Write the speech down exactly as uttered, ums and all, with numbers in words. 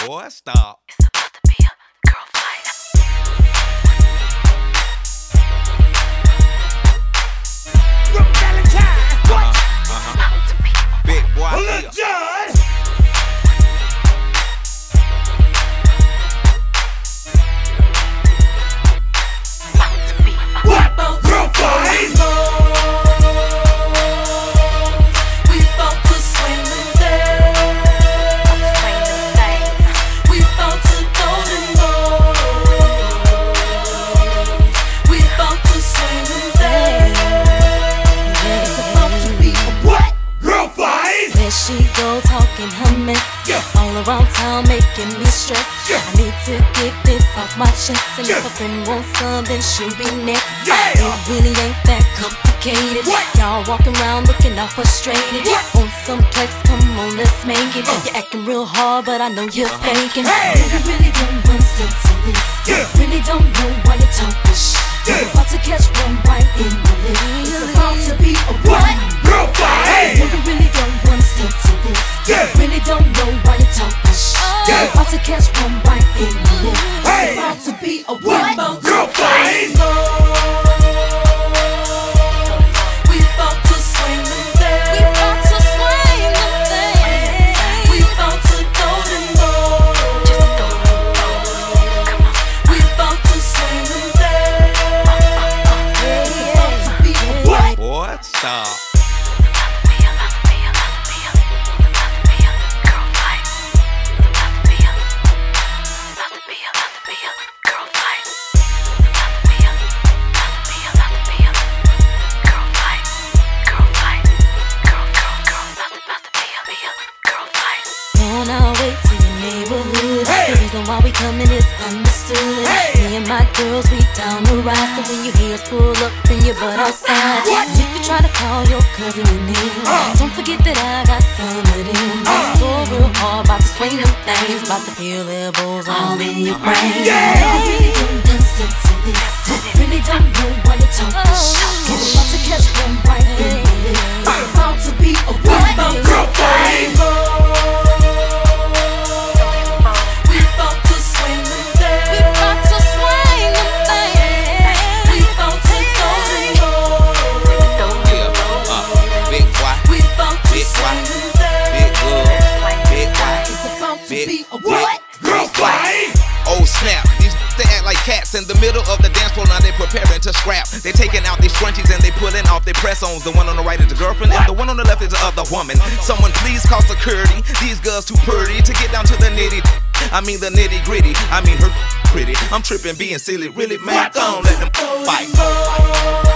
Boy, stop. It's about to be a girl fight. Brooke Valentine. What? Uh-huh. About to be a Big boy. Well, yeah. look, John. about to be a What? Girl fight. We bout to swing them there. swing them things. We bout to throw them balls. We bout to swing them there. It's about to be a What? Girl fight. There she go talking her mess. Yeah. All around town making me stress. Yeah. I need to get this off my chest. And Yeah. if a friend wants some, then she'll be next. Yeah. It really ain't that complicated. What? Y'all walking around looking all frustrated. What? On some flex, come on, let's make it. You're acting real hard, but I know you're faking. Hey. You really don't want sense to this. Yeah. Really don't know why you're talking shit. Yeah. You're about to catch one right in the lip. It's about to be a What? Girl fight. You really don't want sense to this. Yeah. Really don't know why you're talking shit. Yeah. You're about to catch one right in the lip. Hey. It's about to be a What? what? Girl fight. We bout to swing them there. We bout to swing them there. We bout to throw them balls. Just throw them balls. Come on. We bout to swing them there. It's about to be a What? Boy, stop. About to be a, about to be a, about to be a, about to be a girl fight. About to be a, about to be a, about to be a girl fight. About to be a, about to be a, about to be a girl fight. Girl fight. Girl, girl, girl. About to, about to be a, be a girl fight. on our way to your neighborhood. Hey. The reason why we coming is understood. Hey. Me and my girls, we down the ride. So when you hear us pull up, bring your butt outside. What? If you try to call your cousin in here, Uh. don't forget that I got some of them. Uh. Go real hard, about to swing them things, about to feel elbows all in your brain. Yeah. You really don't want sense to this. Really don't know why you're talking shit. You're about to catch one right in the lip. It's about to be a what? Girl fight. We bout to swing them there. We bout to swing them there. We bout to throw them balls. Yeah. Uh, big boy. We bout to Big swing boy. them there. Big girl. Big boy. It's about to Big, be a big, what? Girl fight. Oh snap, these they act like cats in the middle of the dance floor. Now they preparing to scrap. They taking out these scrunchies and they pulling off their press-ons. The one on the right is the girlfriend and the one on the left is the other woman. Someone please call security. These girls too pretty to get down to the nitty. I mean the nitty gritty. I mean her pretty. I'm tripping, being silly. Really, man, don't let them fight.